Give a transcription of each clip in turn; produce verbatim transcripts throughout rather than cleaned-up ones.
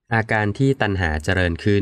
อาการที่ตัณหาเจริญขึ้น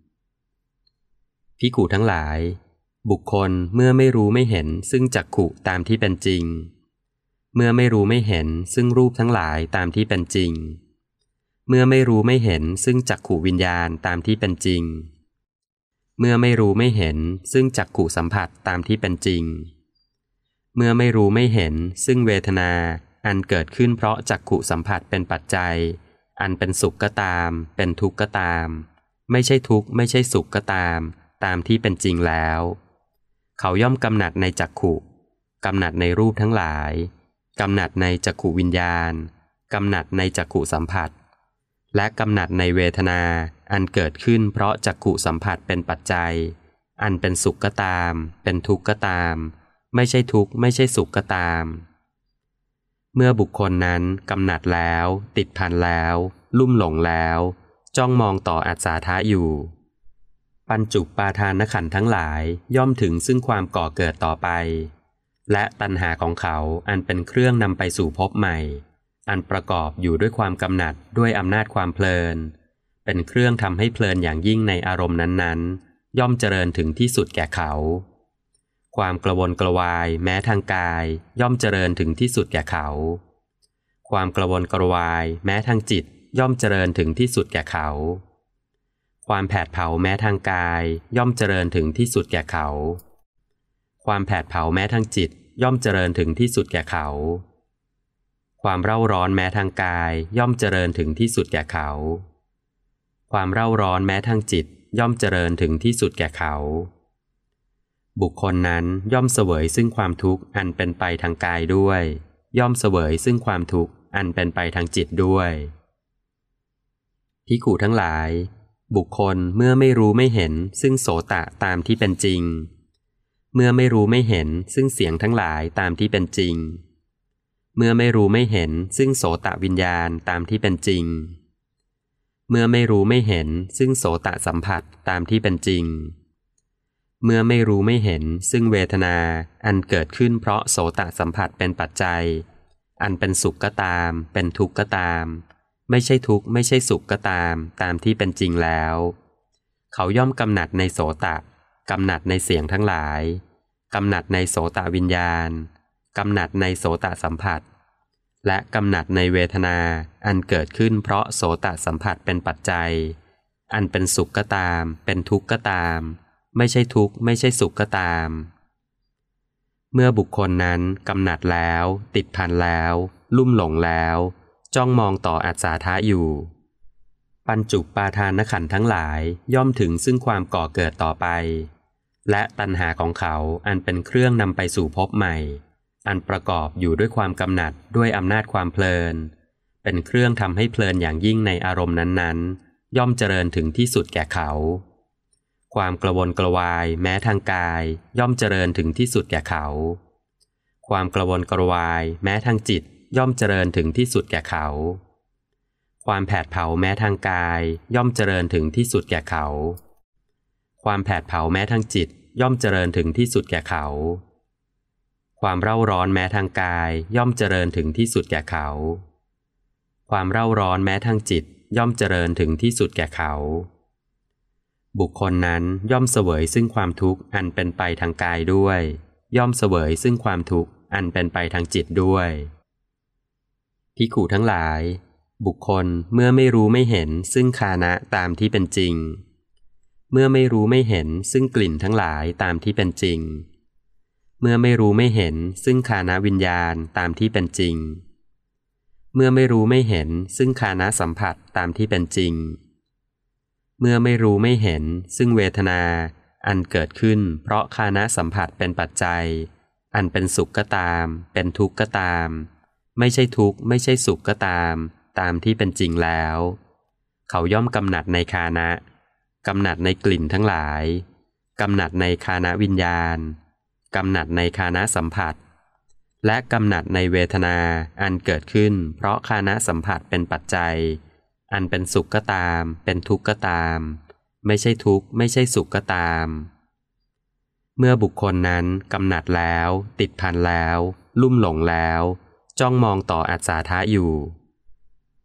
ภิกขุทั้งหลายบุคคลเมื่อไม่รู้ไม่เห็นซึ่งจักขุตามที่เป็นจริงเมื่อไม่รู้ไม่เห็นซึ่งรูปทั้งหลายตามที่เป็นจริงเมื่อไม่รู้ไม่เห็นซึ่งจักขุวิญญาณตามที่เป็นจริงเมื่อไม่รู้ไม่เห็นซึ่งจักขุสัมผัสตามที่เป็นจริงเมื่อไม่รู้ไม่เห็นซึ่งเวทนาอันเกิดขึ้นเพราะจักขุสัมผัสเป็นปัจจัยอันเป็นสุขก็ตามเป็นทุกข์ก็ตามไม่ใช่ทุกข์ไม่ใช่สุขก็ตามตามที่เป็นจริงแล้วเขาย่อมกำหนัดในจักขุกำหนัดในรูปทั้งหลายกำหนัดในจักขุวิญญาณกำหนัดในจักขุสัมผัสและกำหนัดในเวทนาอันเกิดขึ้นเพราะจักขุสัมผัสเป็นปัจจัยอันเป็นสุขก็ตามเป็นทุกข์ก็ตามไม่ใช่ทุกข์ไม่ใช่สุขก็ตามเมื่อบุคคลนั้นกำหนัดแล้วติดพันแล้วลุ่มหลงแล้วจ้องมองต่ออัศสาทะอยู่ปัญจุปาทานขันธ์ทั้งหลายย่อมถึงซึ่งความก่อเกิดต่อไปและตัณหาของเขาอันเป็นเครื่องนำไปสู่ภพใหม่อันประกอบอยู่ด้วยความกำหนัดด้วยอำนาจความเพลินเป็นเครื่องทำให้เพลินอย่างยิ่งในอารมณ์นั้นๆย่อมเจริญถึงที่สุดแก่เขาความกระวนกระวายแม้ทางกายย่อมเจริญถึงที่สุดแก่เขาความกระวนกระวายแม้ทางจิตย่อมเจริญถึงที่สุดแก่เขาความแผดเผาแม้ทางกายย่อมเจริญถึงที่สุดแก่เขาความแผดเผาแม้ทางจิตย่อมเจริญถึงที่สุดแก่เขาความเร่าร้อนแม้ทางกายย่อมเจริญถึงที่สุดแก่เขาความเร่าร้อนแม้ทางจิตย่อมเจริญถึงที่สุดแก่เขาบุคคลนั้นย่อมเสวยซึ่งความทุกข์อันเป็นไปทางกายด้วยย่อมเสวยซึ่งความทุกข์อันเป็นไปทางจิตด้วยภิกขุทั้งหลายบุคคลเมื่อไม่รู้ไม่เห็นซึ่งโสตะตามที่เป็นจริงเมื่อไม่รู้ไม่เห็นซึ่งเสียงทั้งหลายตามที่เป็นจริงเมื่อไม่รู้ไม่เห็นซึ่งโสตะวิญญาณตามที่เป็นจริงเมื่อไม่รู้ไม่เห็นซึ่งโสตะสัมผัสตามที่เป็นจริงเมื่อไม่รู้ไม่เห็นซึ่งเวทนาอันเกิดขึ้นเพราะโสตะสัมผัสเป็นปัจจัยอันเป็นสุขก็ตามเป็นทุกข์ก็ตามไม่ใช่ทุกข์ไม่ใช่สุขก็ตามตามที่เป็นจริงแล้วเขาย่อมกำหนัดในโสตะกำหนัดในเสียงทั้งหลายกำหนัดในโสตะวิญญาณกำหนัดในโสตะสัมผัสและกำหนัดในเวทนาอันเกิดขึ้นเพราะโสตะสัมผัสเป็นปัจจัยอันเป็นสุขก็ตามเป็นทุกข์ก็ตามไม่ใช่ทุกข์ไม่ใช่สุขก็ตามเมื่อบุคคลนั้นกำหนัดแล้วติดพันแล้วลุ่มหลงแล้วจ้องมองต่ออัศสาทะอยู่ปัญจุปาทานขันธ์ทั้งหลายย่อมถึงซึ่งความก่อเกิดต่อไปและตัณหาของเขาอันเป็นเครื่องนำไปสู่ภพใหม่อันประกอบอยู่ด้วยความกำหนัดด้วยอำนาจความเพลินเป็นเครื่องทำให้เพลินอย่างยิ่งในอารมณ์นั้นๆย่อมเจริญถึงที่สุดแก่เขาความกระวนกระวายแม้ทางกายย่อมเจริญถึงที่สุดแก่เขาความกระวนกระวายแม้ทางจิตย่อมเจริญถึงที่สุดแก่เขาความแผดเผาแม้ทางกายย่อมเจริญถึงที่สุดแก่เขาความแผดเผาแม้ทางจิตย่อมเจริญถึงที่สุดแก่เขาความเร่าร้อนแม้ทางกายย่อมเจริญถึงที่สุดแก่เขาความเร่าร้อนแม้ทางจิตย่อมเจริญถึงที่สุดแก่เขาบุคคลนั้นย่อมเสวยซึ่งความทุกข์อันเป็นไปทางกายด้วยย่อมเสวยซึ่งความทุกข์อันเป็นไปทางจิตด้วยภิกขุทั้งหลายบุคคลเมื่อไม่รู้ไม่เห็นซึ่งฆานะตามที่เป็นจริงเมื่อไม่รู้ไม่เห็นซึ่งกลิ่นทั้งหลายตามที่เป็นจริงเมื่อไม่รู้ไม่เห็นซึ่งฆานะวิญญาณตามที่เป็นจริงเมื่อไม่รู้ไม่เห็นซึ่งฆานะสัมผัสตามที่เป็นจริงเมื่อไม่รู้ไม่เห็นซึ่งเวทนาอันเกิดขึ้นเพราะฆานะสัมผัสเป็นปัจจัยอันเป็นสุขก็ตามเป็นทุกข์ก็ตามไม่ใช่ทุกข์ไม่ใช่สุขก็ตามตามที่เป็นจริงแล้วเขาย่อมกำหนัดในฆานะกำหนัดในกลิ่นทั้งหลายกำหนัดในฆานะวิญญาณกำหนัดในฆานะสัมผัสและกำหนัดในเวทนาอันเกิดขึ้นเพราะฆานะสัมผัสเป็นปัจจัยอันเป็นสุขก็ตามเป็นทุกข์ก็ตามไม่ใช่ทุกข์ไม่ใช่สุขก็ตามเมื่อบุคคลนั้นกำหนัดแล้วติดพันแล้วลุ่มหลงแล้วจ้องมองต่ออัศสาทะอยู่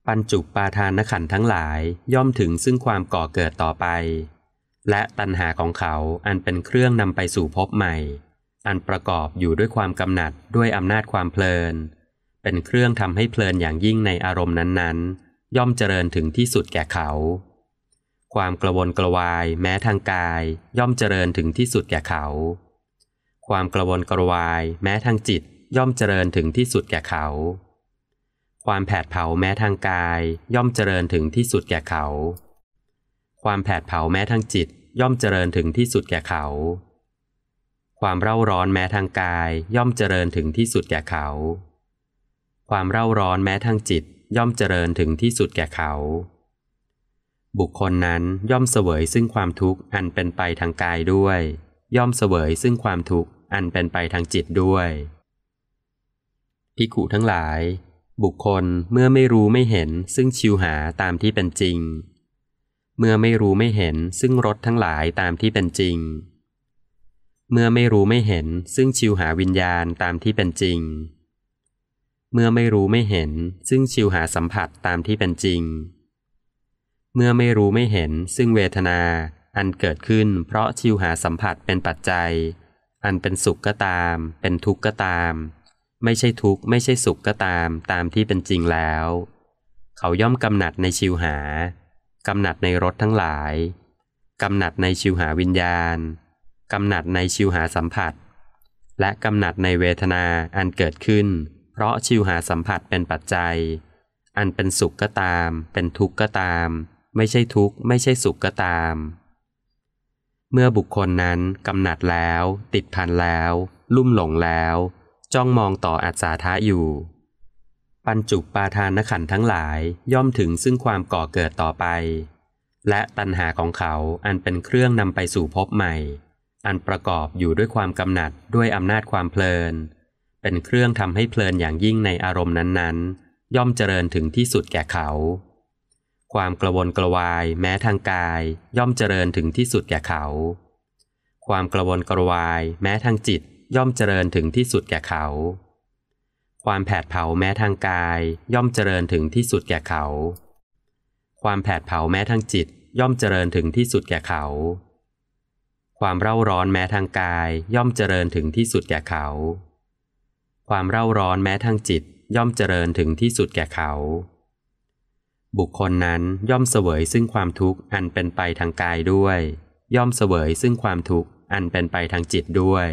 ปัญจุปาทานขันธ์ทั้งหลายย่อมถึงซึ่งความก่อเกิดต่อไปและตัณหาของเขาอันเป็นเครื่องนำไปสู่ภพใหม่อันประกอบอยู่ด้วยความกำหนัดด้วยอำนาจความเพลินเป็นเครื่องทำให้เพลินอย่างยิ่งในอารมณ์นั้นๆย่อมเจริญถึงที่สุดแก่เขาความกระวนกระวายแม้ทางกายย่อมเจริญถึงที่สุดแก่เขาความกระวนกระวายแม้ทางจิตย่อมเจริญถึงที่สุดแก่เขาความแผดเผาแม้ทางกายย่อมเจริญถึงที่สุดแก่เขาความแผดเผาแม้ทางจิตย่อมเจริญถึงที่สุดแก่เขาความเร่าร้อนแม้ทางกายย่อมเจริญถึงที่สุดแก่เขาความเร่าร้อนแม้ทางจิตย่อมเจริญถึงที่สุดแก่เขาบุคคลนั้นย่อมเสวยซึ่งความทุกข์อันเป็นไปทางกายด้วยย่อมเสวยซึ่งความทุกข์อันเป็นไปทางจิตด้วยภิกขุทั้งหลายบุคคลเมื่อไม่รู้ไม่เห็นซึ่งชิวหาตามที่เป็นจริงเมื่อไม่รู้ไม่เห็นซึ่งรสทั้งหลายตามที่เป็นจริงเมื่อไม่รู้ไม่เห็นซึ่งชิวหาวิญญาณตามที่เป็นจริงเมื่อไม่รู้ไม่เห็นซึ่งชิวหาสัมผัสตามที่เป็นจริงเมื่อไม่รู้ไม่เห็นซึ่งเวทนาอันเกิดขึ้นเพราะชิวหาสัมผัสเป็นปัจจัยอันเป็นสุขก็ตามเป็นทุกข์ก็ตามไม่ใช่ทุกข์ไม่ใช่สุขก็ตามตามที่เป็นจริงแล้วเขาย่อมกำหนัดในชิวหากำหนัดในรสทั้งหลายกำหนัดในชิวหาวิญญาณกำหนัดในชิวหาสัมผัสและกำหนัดในเวทนาอันเกิดขึ้นเพราะชิวหาสัมผัสเป็นปัจจัยอันเป็นสุขก็ตามเป็นทุกข์ก็ตามไม่ใช่ทุกข์ไม่ใช่สุขก็ตามเมื่อบุคคลนั้นกำหนัดแล้วติดพันแล้วลุ่มหลงแล้วจ้องมองต่ออัศทะอยู่ปัญจุปาทานขันธ์ทั้งหลายย่อมถึงซึ่งความก่อเกิดต่อไปและตัณหาของเขาอันเป็นเครื่องนำไปสู่ภพใหม่อันประกอบอยู่ด้วยความกำหนัดด้วยอำนาจความเพลินเป็นเครื่องทำให้เพลินอย่างยิ่งในอารมณ์นั้นๆย่อมเจริญถึงที่สุดแก่เขาความกระวนกระวายแม้ทางกายย่อมเจริญถึงที่สุดแก่เขาความกระวนกระวายแม้ทางจิตย่อมเจริญถึงที่สุดแก่เขาความแผดเผาแม้ทางกายย่อมเจริญถึงที่สุดแก่เขาความแผดเผาแม้ทางจิตย่อมเจริญถึงที่สุดแก่เขาความเร่าร้อนแม้ทางกายย่อมเจริญถึงที่สุดแก่เขาความเร่าร้อนแม้ทางจิตย่อมเจริญถึงที่สุดแก่เขาบุคคลนั้นย่อมเสวยซึ่งความทุกข์อันเป็นไปทางกายด้วยย่อมเสวยซึ่งความทุกข์อันเป็นไปทางจิตด้วย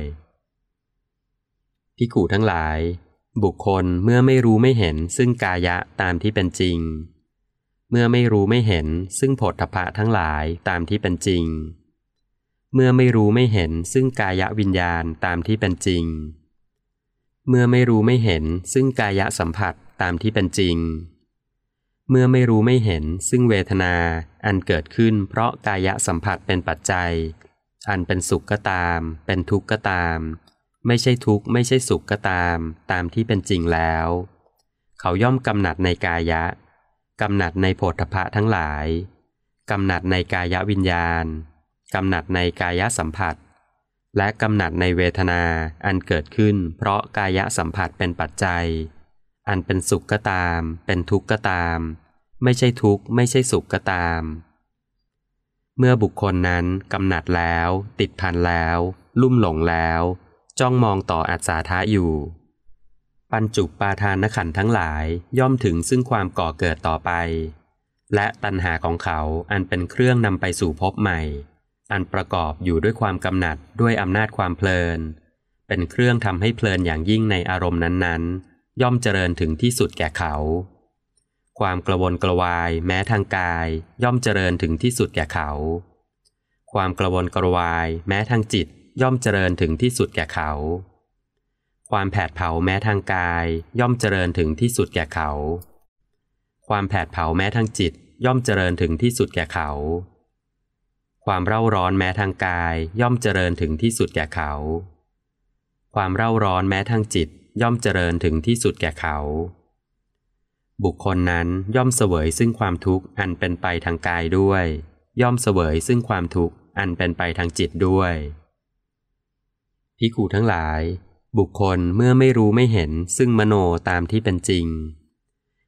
ภิกขุทั้งหลายบุคคลเมื่อไม่รู้ไม่เห็นซึ่งกายะตามที่เป็นจริงเมื่อไม่รู้ไม่เห็นซึ่งโผฏฐัพพะทั้งหลายตามที่เป็นจริงเมื่อไม่รู้ไม่เห็นซึ่งกายวิญญาณตามที่เป็นจริงเมื่อไม่รู้ไม่เห็นซึ่งกายสัมผัสตามที่เป็นจริงเมื่อไม่รู้ไม่เห็นซึ่งเวทนาอันเกิดขึ้นเพราะกายสัมผัสเป็นปัจจัยอันเป็นสุขก็ตามเป็นทุกข์ก็ตามไม่ใช่ทุกข์ไม่ใช่สุขก็ตามตามที่เป็นจริงแล้วเขาย่อมกำหนัดในกายะกำหนัดในโผฏฐัพพะทั้งหลายกำหนัดในกายวิญญาณกำหนัดในกายสัมผัสและกำหนัดในเวทนาอันเกิดขึ้นเพราะกายสัมผัสเป็นปัจจัยอันเป็นสุขก็ตามเป็นทุกข์ก็ตามไม่ใช่ทุกข์ไม่ใช่สุขก็ตามเมื่อบุคคลนั้นกำหนัดแล้วติดพันแล้วลุ่มหลงแล้วจ้องมองต่ออัศทะอยู่ปัญจุปาทานขันธ์ทั้งหลายย่อมถึงซึ่งความก่อเกิดต่อไปและตัณหาของเขาอันเป็นเครื่องนำไปสู่ภพใหม่อันประกอบอยู่ด้วยความกำหนัดด้วยอำนาจความเพลินเป็นเครื่องทำให้เพลินอย่างยิ่งในอารมณ์นั้นๆย่อมเจริญถึงที่สุดแก่เขาความกระวนกระวายแม้ทางกายย่อมเจริญถึงที่สุดแก่เขาความกระวนกระวายแม้ทางจิตย่อมเจริญถึงที่สุดแก่เขาความแผดเผาแม้ทางกายย่อมเจริญถึงที่สุดแก่เขาความแผดเผาแม้ทางจิตย่อมเจริญถึงที่สุดแก่เขาความเร่าร้อนแม้ทางกายย่อมเจริญถึงที่สุดแก่เขาความเร่าร้อนแม้ทางจิตย่อมเจริญถึงที่สุดแก่เขาบุคคลนั้นย่อมเสวยซึ่งความทุกข์อันเป็นไปทางกายด้วยย่อมเสวยซึ่งความทุกข์อันเป็นไปทางจิตด้วยภิกขุทั้งหลายบุคคลเมื่อไม่รู้ไม่เห็นซึ่งมโนตามที่เป็นจริง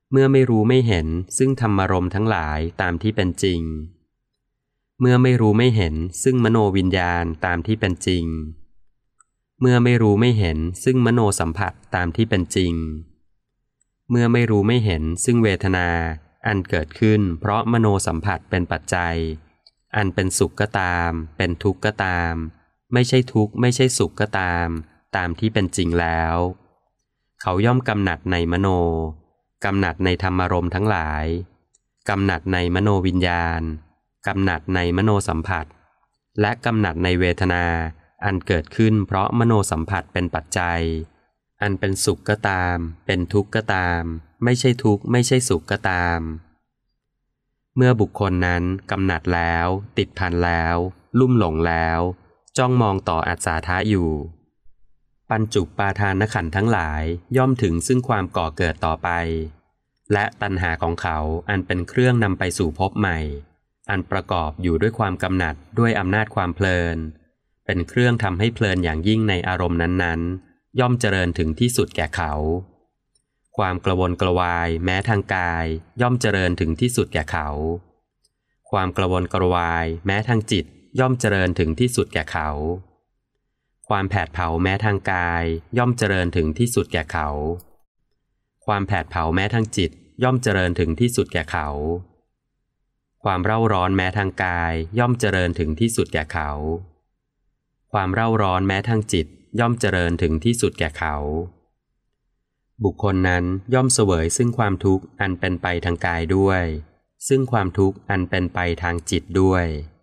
เมื่อไม่รู้ไม่เห็นซึ่งธรรมารมณ์ทั้งหลายตามที่เป็นจริงเมื่อไม่รู้ไม่เห็นซึ่งมโนวิญญาณตามที่เป็นจริงเมื่อไม่รู้ไม่เห็นซึ่งมโนสัมผัสตามที่เป็นจริงเมื่อไม่รู้ไม่เห็นซึ่งเวทนาอันเกิดขึ้นเพราะมโนสัมผัสเป็นปัจจัยอันเป็นสุขก็ตามเป็นทุกข์ก็ตามไม่ใช่ทุกข์ไม่ใช่สุขก็ตามตามที่เป็นจริงแล้วเขาย่อมกำหนัดในมโนกำหนัดในธรรมารมณ์ทั้งหลายกำหนัดในมโนวิญญาณกำหนัดในมโนสัมผัสและกำหนัดในเวทนาอันเกิดขึ้นเพราะมโนสัมผัสเป็นปัจจัยอันเป็นสุขก็ตามเป็นทุกข์ก็ตามไม่ใช่ทุกข์ไม่ใช่สุขก็ตามเมื่อบุคคลนั้นกำหนัดแล้วติดพันแล้วลุ่มหลงแล้วจ้องมองต่ออัศธาอยู่ปัญจุปาทานขันธ์ทั้งหลายย่อมถึงซึ่งความก่อเกิดต่อไปและตัณหาของเขาอันเป็นเครื่องนำไปสู่ภพใหม่อันประกอบอยู่ด้วยความกำหนัดด้วยอำนาจความเพลินเป็นเครื่องทำให้เพลินอย่างยิ่งในอารมณ์นั้นๆย่อมเจริญถึงที่สุดแก่เขาความกระวนกระวายแม้ทางกายย่อมเจริญถึงที่สุดแก่เขาความกระวนกระวายแม้ทางจิตย่อมเจริญถึงที่สุดแก่เขาความแผดเผาแม้ทางกายย่อมเจริญถึงที่สุดแก่เขาความแผดเผาแม้ทางจิตย่อมเจริญถึงที่สุดแก่เขาความเร่าร้อนแม้ทางกายย่อมเจริญถึงที่สุดแก่เขาความเร่าร้อนแม้ทางจิตย่อมเจริญถึงที่สุดแก่เขาบุคคลนั้นย่อมเสวยซึ่งความทุกข์อันเป็นไปทางกายด้วยซึ่งความทุกข์อันเป็นไปทางจิตด้วย